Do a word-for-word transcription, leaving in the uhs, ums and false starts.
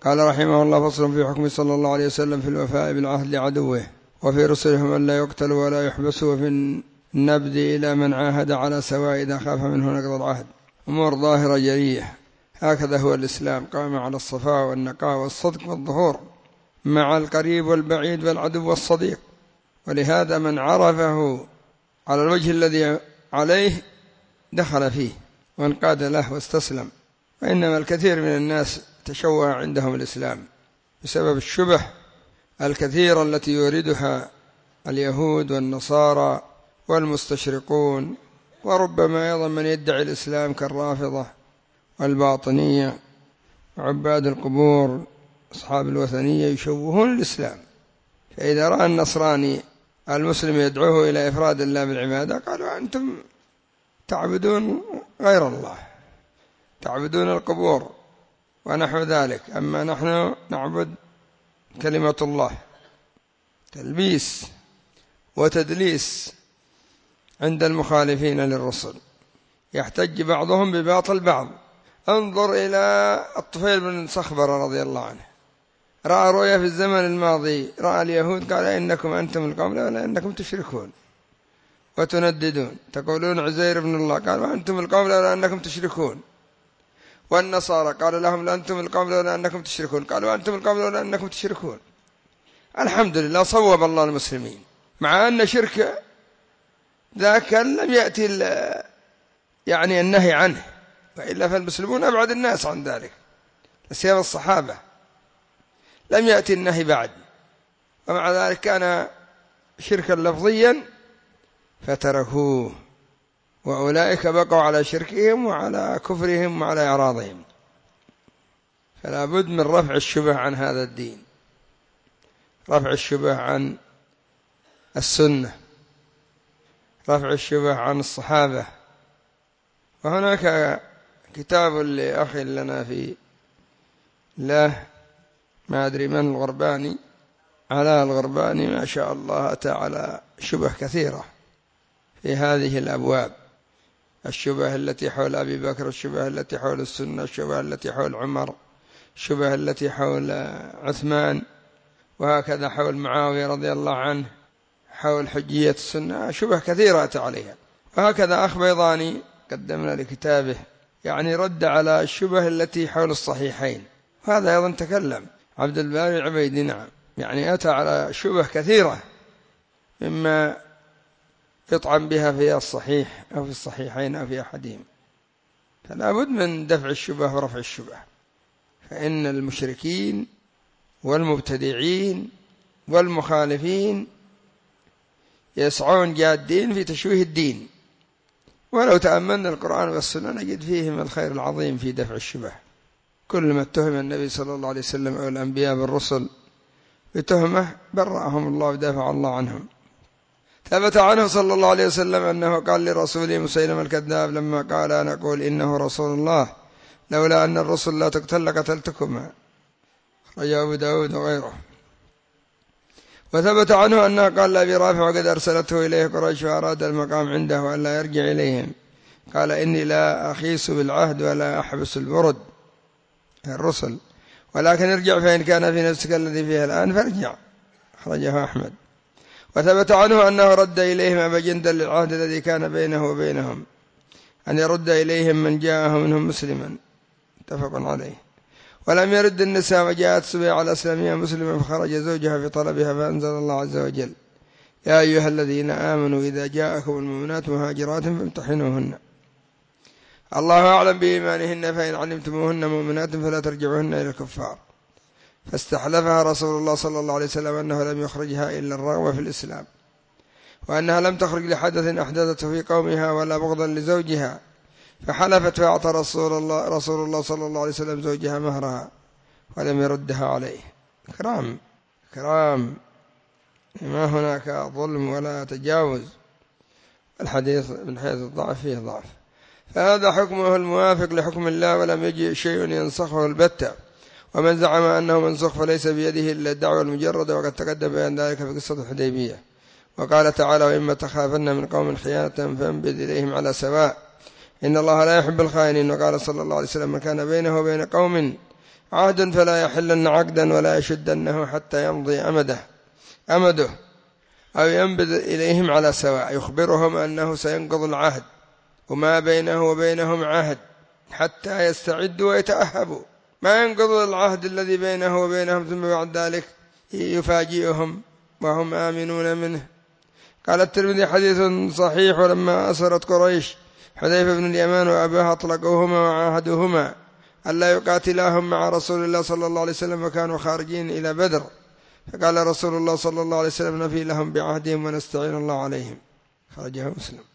قال رحمه الله: فصل في حكم صلى الله عليه وسلم في الوفاء بالعهد لعدوه، وفي رسلهم أن لا يقتل ولا يحبس، وفي النبذ إلى من عاهد على سواء إذا خاف منه نقض العهد. أمور ظاهرة جلية. هكذا هو الإسلام، قام على الصفاء والنقاء والصدق والظهور مع القريب والبعيد والعدو والصديق. ولهذا من عرفه على الوجه الذي عليه دخل فيه وانقاد له واستسلم. وإنما الكثير من الناس تشوه عندهم الإسلام بسبب الشبه الكثيرة التي يوردها اليهود والنصارى والمستشرقون، وربما أيضا من يدعي الإسلام كالرافضة والباطنية وعباد القبور أصحاب الوثنية، يشوهون الإسلام. فإذا رأى النصراني المسلم يدعوه إلى إفراد الله بالعبادة قالوا: أنتم تعبدون غير الله، تعبدون القبور ونحو ذلك، أما نحن نعبد كلمة الله. تلبيس وتدليس عند المخالفين للرسل. يحتج بعضهم بباطل بعض. انظر إلى الطفيل بن صخبر رضي الله عنه، رأى رؤيا في الزمن الماضي، رأى اليهود قال: إنكم أنتم القوم لا إنكم تشركون وتنددون، تقولون عزير بن الله، قالوا: أنتم القوم لا إنكم تشركون. والنصارى قال لهم: لا أنتم القوم لا إنكم تشركون، قالوا: أنتم القوم لا إنكم تشركون. الحمد لله، صوب الله المسلمين، مع أن شرك ذاك لم يأتي يعني النهي عنه، وإلا فالمسلمون أبعد الناس عن ذلك، سيما الصحابة لم يأتي النهي بعد، ومع ذلك كان شركا لفظيا فتركوه، وأولئك بقوا على شركهم وعلى كفرهم وعلى إعراضهم. فلا بد من رفع الشبه عن هذا الدين، رفع الشبه عن السنة، رفع الشبه عن الصحابة. وهناك كتاب لأخ لنا في الله، ما أدري من الغرباني، على الغرباني، ما شاء الله أتى على شبه كثيرة في هذه الأبواب، الشبه التي حول أبي بكر، الشبه التي حول السنة، الشبه التي حول عمر، الشبه التي حول عثمان، وهكذا حول معاوية رضي الله عنه، حول حجية السنة، شبه كثيرة أتى عليها. وهكذا أخ بيضاني قدمنا لكتابه يعني رد على الشبه التي حول الصحيحين، هذا أيضا تكلم عبد الباري العبيدي، نعم، يعني أتى على شبه كثيرة مما يطعن بها في الصحيح أو في الصحيحين أو في أحدهم. فلا بد من دفع الشبه ورفع الشبه، فإن المشركين والمبتدعين والمخالفين يسعون جادين في تشويه الدين، ولو تأملنا القرآن والسنة نجد فيهم الخير العظيم في دفع الشبه. كل ما اتهم النبي صلى الله عليه وسلم أو الأنبياء بالرسل بتهمة برأهم الله ودافع الله عنهم. ثبت عنه صلى الله عليه وسلم أنه قال لرسوله مسيلمة الكذاب لما قال: أنا أقول إنه رسول الله، لولا أن الرسل لا تقتل لقتلتكما، رواه أبو داود وغيره. وثبت عنه أنه قال لأبي رافع وقد أرسلته إليه قريش وأراد المقام عنده وألا يرجع إليهم، قال: إني لا أخيس بالعهد ولا أحبس البرد الرسل، ولكن ارجع فإن كان في نفسك الذي فيها الآن فارجع، أخرجه أحمد. وثبت عنه أنه رد إليهم أبا جندل للعهد الذي كان بينه وبينهم، أن يرد إليهم من جاءه منهم مسلما، متفق عليه. ولم يرد النساء، وجاءت سبيعة الأسلامية مسلما فخرج زوجها في طلبها، فأنزل الله عز وجل: يا أيها الذين آمنوا إذا جاءكم المؤمنات مهاجرات فامتحنوهن، الله أعلم بإيمانهن، فإن علمتموهن مؤمنات فلا ترجعوهن إلى الكفار. فاستحلفها رسول الله صلى الله عليه وسلم أنه لم يخرجها إلا الرغبة في الإسلام، وأنها لم تخرج لحدث أحدثته في قومها ولا بغضا لزوجها، فحلفت فأعطى رسول الله, رسول الله صلى الله عليه وسلم زوجها مهرها ولم يردها عليه. كرام كرام، ما هناك ظلم ولا تجاوز. الحديث من حيث الضعف فيه ضعف، فهذا حكمه الموافق لحكم الله، ولم يجي شيء ينسخه البتة. ومن زعم أنه منسوخ فليس بيده إلا الدعوة المجردة، وقد تقدم بيان ذلك في قصة الحديبية. وقال تعالى: وإما تخافن من قوم خيانة فانبذ إليهم على سواء إن الله لا يحب الخائنين. وقال صلى الله عليه وسلم: من كان بينه وبين قوم عهد فلا يحلن عقدا ولا يشدنه حتى يمضي أمده أمده أو ينبذ إليهم على سواء، يخبرهم أنه سينقض العهد وما بينه وبينهم عهد حتى يستعدوا ويتأهبوا، ما ينقض العهد الذي بينه وبينهم ثم بعد ذلك يفاجئهم وهم آمنون منه. قال الترمذي حديث صحيح. ولما أسرت قريش حذيفة بن اليمان وأباه أطلقوهما وعاهدوهما ألا يقاتلاهم مع رسول الله صلى الله عليه وسلم وكانوا خارجين إلى بدر، فقال رسول الله صلى الله عليه وسلم نفي لهم بعهدهم ونستعين الله عليهم. خرجه مسلم.